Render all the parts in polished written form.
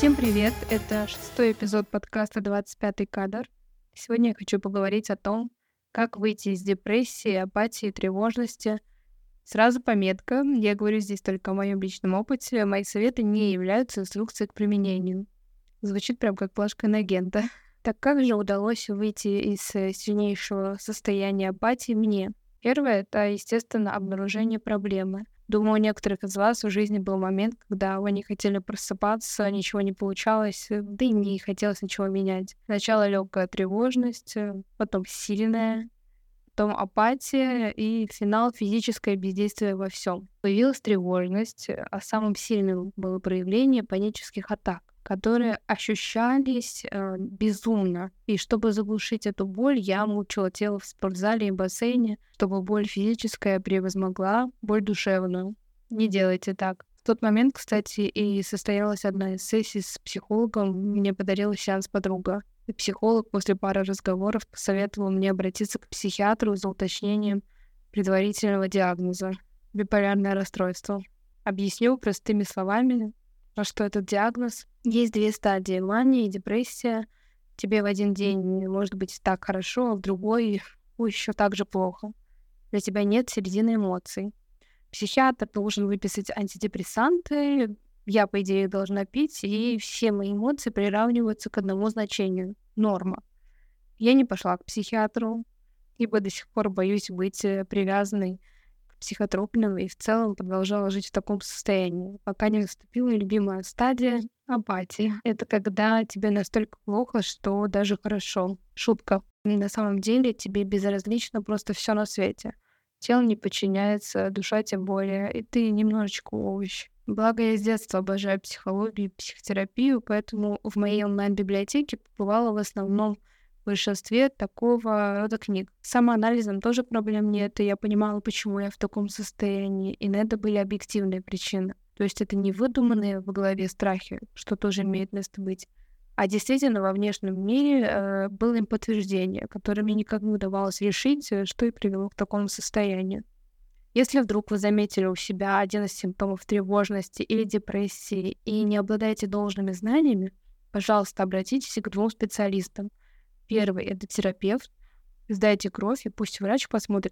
Всем привет! Это 6-й эпизод подкаста «25-й кадр». Сегодня я хочу поговорить о том, как выйти из депрессии, апатии, тревожности. Сразу пометка, я говорю здесь только о моем личном опыте, мои советы не являются инструкцией к применению. Звучит прям как плашка инагента. Так как же удалось выйти из сильнейшего состояния апатии мне? Первое — это, естественно, обнаружение проблемы. Думаю, у некоторых из вас в жизни был момент, когда вы не хотели просыпаться, ничего не получалось, да и не хотелось ничего менять. Сначала легкая тревожность, потом сильная, потом апатия и финал — физическое бездействие во всем. Появилась тревожность, а самым сильным было проявление панических атак, которые ощущались безумно. И чтобы заглушить эту боль, я мучила тело в спортзале и бассейне, чтобы боль физическая превозмогла боль душевную. Не делайте так. В тот момент, кстати, и состоялась одна из сессий с психологом. Мне подарила сеанс подруга. И психолог после пары разговоров посоветовал мне обратиться к психиатру за уточнением предварительного диагноза — биполярное расстройство. Объясню простыми словами, что этот диагноз. Есть 2 стадии — мания и депрессия. Тебе в один день может быть так хорошо, а в другой еще так же плохо. Для тебя нет середины эмоций. Психиатр должен выписать антидепрессанты, я, по идее, должна пить, и все мои эмоции приравниваются к одному значению — норма. Я не пошла к психиатру, ибо до сих пор боюсь быть привязанной к психотропным и в целом продолжала жить в таком состоянии, пока не наступила любимая стадия — апатии. Это когда тебе настолько плохо, что даже хорошо. Шутка. И на самом деле тебе безразлично просто все на свете. Тело не подчиняется, душа тем более, и ты немножечко овощ. Благо, я с детства обожаю психологию и психотерапию, поэтому в моей онлайн-библиотеке побывала в основном в большинстве такого рода книг. С самоанализом тоже проблем нет, и я понимала, почему я в таком состоянии, и на это были объективные причины. То есть это не выдуманные в голове страхи, что тоже имеет место быть, а действительно во внешнем мире было им подтверждение, которое мне никак не удавалось решить, что и привело к такому состоянию. Если вдруг вы заметили у себя один из симптомов тревожности или депрессии и не обладаете должными знаниями, пожалуйста, обратитесь к 2 специалистам. Первый — это терапевт. Сдайте кровь, и пусть врач посмотрит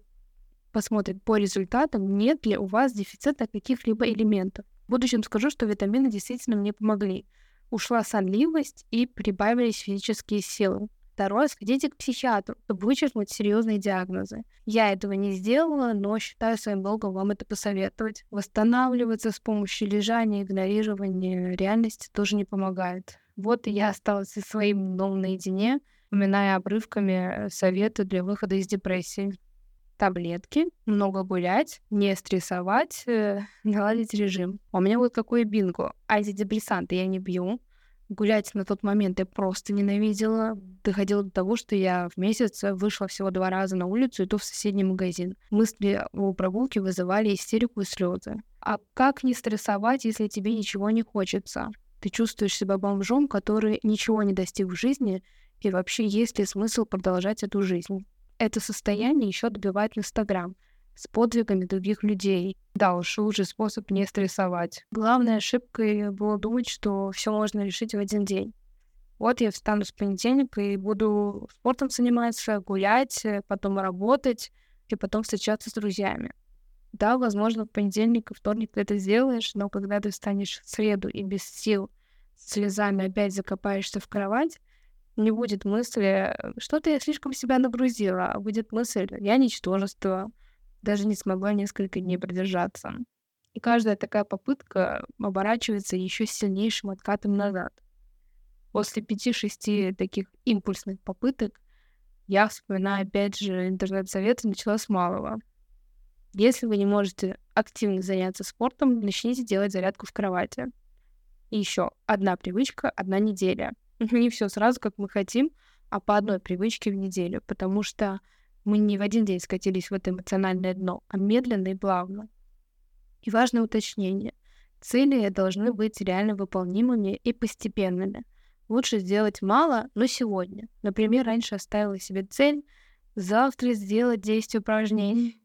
по результатам, нет ли у вас дефицита каких-либо элементов. В будущем скажу, что витамины действительно мне помогли. Ушла сонливость и прибавились физические силы. Второе — сходите к психиатру, чтобы вычеркнуть серьезные диагнозы. Я этого не сделала, но считаю своим долгом вам это посоветовать. Восстанавливаться с помощью лежания, игнорирования реальности тоже не помогает. Вот и я осталась со своим дном наедине, вспоминая обрывками советы для выхода из депрессии. Таблетки, много гулять, не стрессовать, наладить режим. У меня вот какое бинго. Антидепрессанты я не пью. Гулять на тот момент я просто ненавидела. Доходило до того, что я в месяц вышла всего 2 раза на улицу, и то в соседний магазин. Мысли о прогулке вызывали истерику и слезы. А как не стрессовать, если тебе ничего не хочется? Ты чувствуешь себя бомжом, который ничего не достиг в жизни, и вообще есть ли смысл продолжать эту жизнь? Это состояние еще добивает Инстаграм с подвигами других людей. Да уж, лучший способ не стрессовать. Главной ошибкой было думать, что все можно решить в один день. Вот я встану с понедельника и буду спортом заниматься, гулять, потом работать и потом встречаться с друзьями. Да, возможно, в понедельник и вторник ты это сделаешь, но когда ты встанешь в среду и без сил, с слезами опять закопаешься в кровать, не будет мысли, что-то я слишком себя нагрузила, а будет мысль, я ничтожество, даже не смогла несколько дней продержаться. И каждая такая попытка оборачивается еще сильнейшим откатом назад. После 5-6 таких импульсных попыток я, вспоминаю опять же интернет-советы, начала с малого. Если вы не можете активно заняться спортом, начните делать зарядку в кровати. И еще одна привычка, 1 неделя. Не все сразу, как мы хотим, а по одной привычке в неделю, потому что мы не в один день скатились в это эмоциональное дно, а медленно и плавно. И важное уточнение. Цели должны быть реально выполнимыми и постепенными. Лучше сделать мало, но сегодня. Например, раньше оставила себе цель завтра сделать 10 упражнений.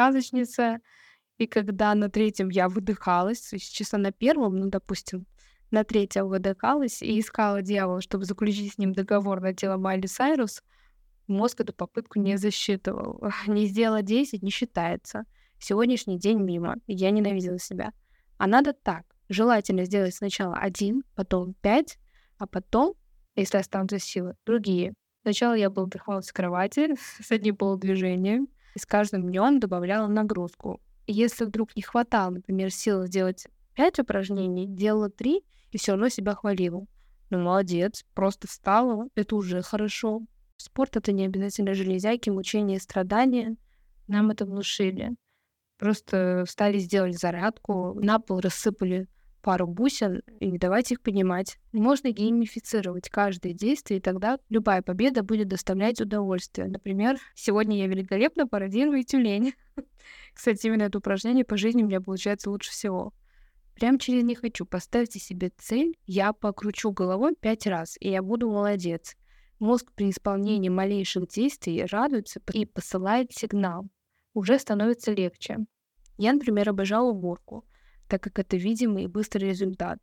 Сказочница. И когда на 3-м я выдыхалась, то есть часа на 1-м, допустим, на третьем выдыхалась и искала дьявола, чтобы заключить с ним договор на тело Майли Сайрус, мозг эту попытку не засчитывал. Не сделала 10, не считается. Сегодняшний день мимо. Я ненавидела себя. А надо так. Желательно сделать сначала 1, потом 5, а потом, если останутся силы, другие. Сначала я бултыхалась с кровати с одним полудвижением, и с каждым днем добавляла нагрузку. И если вдруг не хватало, например, сил сделать 5 упражнений, делала 3 и все равно себя хвалила. Ну, молодец, просто встала, это уже хорошо. Спорт — это не обязательно железяки, мучения, страдания. Нам это внушили. Просто встали, сделали зарядку, на пол рассыпали пару бусин и давайте их поднимать. Можно геймифицировать каждое действие, и тогда любая победа будет доставлять удовольствие. Например, сегодня я великолепно пародирую тюлень. Кстати, именно это упражнение по жизни у меня получается лучше всего. Прям через «не хочу». Поставьте себе цель, я покручу головой 5 раз, и я буду молодец. Мозг при исполнении малейших действий радуется и посылает сигнал. Уже становится легче. Я, например, обожала уборку, так как это видимый и быстрый результат.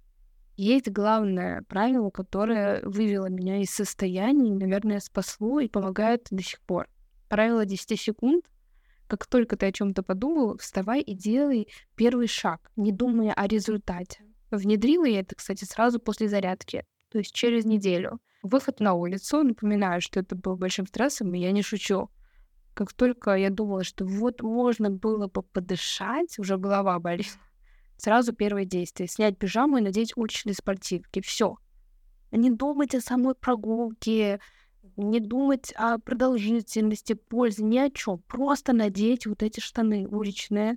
Есть главное правило, которое вывело меня из состояния, и, наверное, спасло и помогает до сих пор. Правило 10 секунд. Как только ты о чем-то подумал, вставай и делай первый шаг, не думая о результате. Внедрила я это, кстати, сразу после зарядки, то есть через неделю. Выход на улицу, напоминаю, что это был большим стрессом, и я не шучу. Как только я думала, что вот можно было бы подышать, уже голова болит, сразу первое действие — снять пижаму и надеть уличные спортивки. Все. Не думать о самой прогулке, не думать о продолжительности, пользе, ни о чем. Просто надеть вот эти штаны уличные.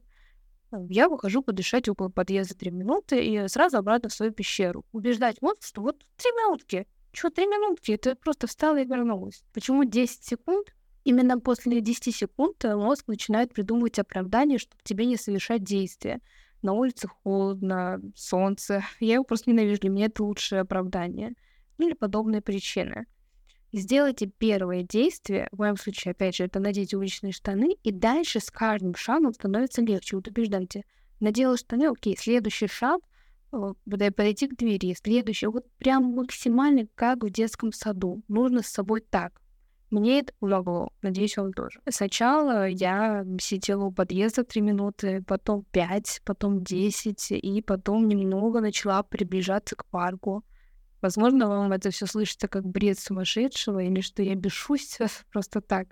Я выхожу подышать около подъезда 3 минуты и сразу обратно в свою пещеру. Убеждать мозг, что вот 3 минутки. Чё 3 минутки? Ты просто встала и вернулась. Почему 10 секунд? Именно после 10 секунд мозг начинает придумывать оправдание, чтобы тебе не совершать действия. На улице холодно, солнце. Я его просто ненавижу. Для меня это лучшее оправдание. Или подобные причины. Сделайте первое действие, в моем случае, опять же, это надеть уличные штаны, и дальше с каждым шагом становится легче. Вот убеждайте. Надела штаны, окей, следующий шаг, подойти к двери, следующий, вот прям максимально как в детском саду. Нужно с собой так. Мне это помогло, надеюсь, вам тоже. Сначала я сидела у подъезда 3 минуты, потом 5, потом 10, и потом немного начала приближаться к парку. Возможно, вам это все слышится как бред сумасшедшего или что я бешусь просто так.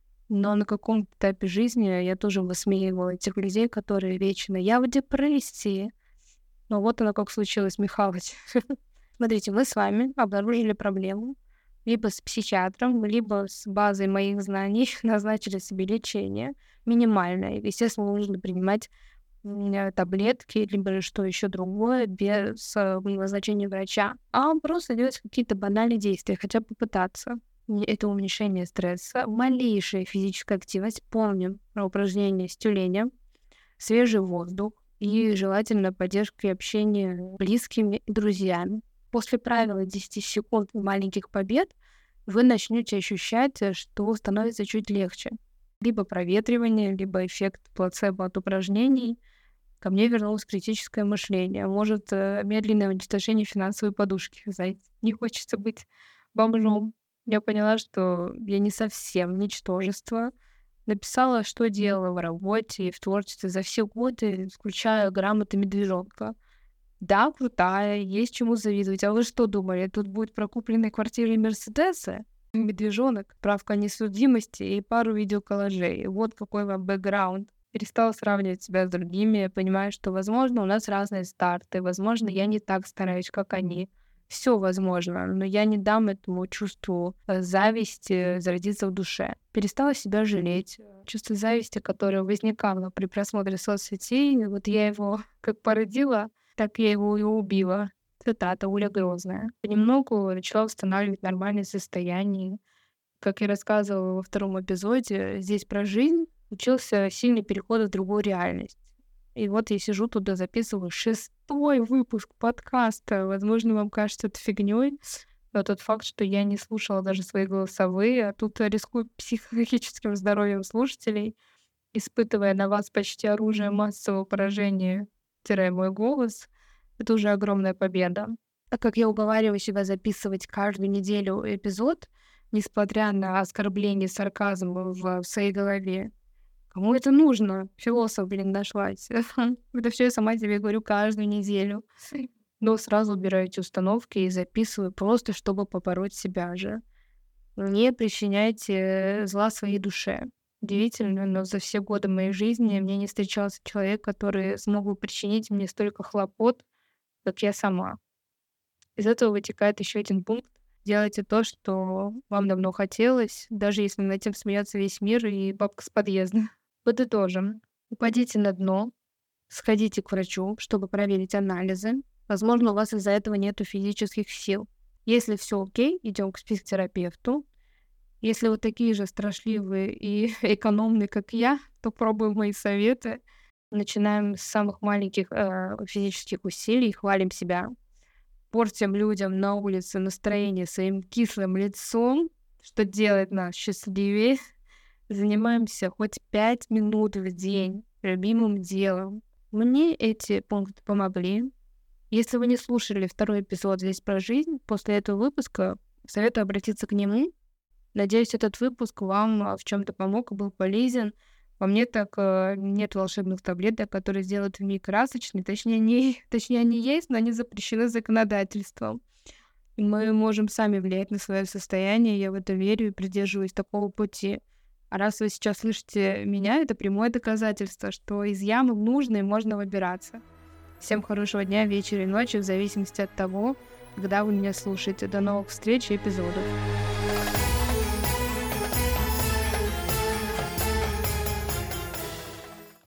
Но на каком-то этапе жизни я тоже высмеивала этих людей, которые вечно «я в депрессии». Но вот оно как случилось, Михалыч. Смотрите, мы с вами обнаружили проблему либо с психиатром, либо с базой моих знаний назначили себе лечение минимальное. Естественно, нужно принимать таблетки, либо что еще другое, без назначения врача, а просто делать какие-то банальные действия, хотя бы попытаться. Это уменьшение стресса, малейшая физическая активность, помним про упражнения с тюленем, свежий воздух и желательно поддержка и общение с близкими и друзьями. После правила 10 секунд маленьких побед вы начнете ощущать, что становится чуть легче. Либо проветривание, либо эффект плацебо от упражнений. Ко мне вернулось критическое мышление. Может, медленное уничтожение финансовой подушки. Знаете, не хочется быть бомжом. Я поняла, что я не совсем ничтожество. Написала, что делала в работе и в творчестве за все годы, включая грамоты медвежонка. Да, крутая, есть чему завидовать. А вы что думали, тут будет про купленные квартиры и Мерседесы? Медвежонок, справка о несудимости и пару видеоколлажей. Вот какой вам бэкграунд. Перестала сравнивать себя с другими, понимаю, что, возможно, у нас разные старты, возможно, я не так стараюсь, как они. Все возможно, но я не дам этому чувству зависти зародиться в душе. Перестала себя жалеть. Чувство зависти, которое возникало при просмотре соцсетей, вот я его как породила, так я его и убила. Цитата Оля Грозная. Понемногу начала восстанавливать нормальное состояние. Как я рассказывала во втором эпизоде, здесь про жизнь случился сильный переход в другую реальность. И вот я сижу туда, записываю 6-й выпуск подкаста. Возможно, вам кажется это фигнёй, но тот факт, что я не слушала даже свои голосовые, а тут рискую психологическим здоровьем слушателей, испытывая на вас почти оружие массового поражения, мой голос. Это уже огромная победа. Так как я уговариваю себя записывать каждую неделю эпизод, несмотря на оскорбление, сарказм в своей голове, кому это нужно? Философ, нашлась. Это все я сама себе говорю каждую неделю. Но сразу убираю эти установки и записываю просто, чтобы побороть себя же. Не причиняйте зла своей душе. Удивительно, но за все годы моей жизни мне не встречался человек, который смог бы причинить мне столько хлопот, как я сама. Из этого вытекает еще один пункт. Делайте то, что вам давно хотелось, даже если над этим смеется весь мир и бабка с подъезда. Подытожим. Упадите на дно, сходите к врачу, чтобы проверить анализы. Возможно, у вас из-за этого нету физических сил. Если все окей, идем к психотерапевту. Если вы такие же страшливые и экономные, как я, то пробуем мои советы. Начинаем с самых маленьких физических усилий, хвалим себя. Портим людям на улице настроение своим кислым лицом, что делает нас счастливее. Занимаемся хоть 5 минут в день любимым делом. Мне эти пункты помогли. Если вы не слушали второй эпизод «Здесь про жизнь», после этого выпуска советую обратиться к нему. Надеюсь, этот выпуск вам в чем-то помог и был полезен. По мне так нет волшебных таблеток, которые сделают мир красочный. Точнее, они есть, но они запрещены законодательством. И мы можем сами влиять на свое состояние. Я в это верю и придерживаюсь такого пути. А раз вы сейчас слышите меня, это прямое доказательство, что из ямы нужно и можно выбираться. Всем хорошего дня, вечера и ночи, в зависимости от того, когда вы меня слушаете. До новых встреч и эпизодов.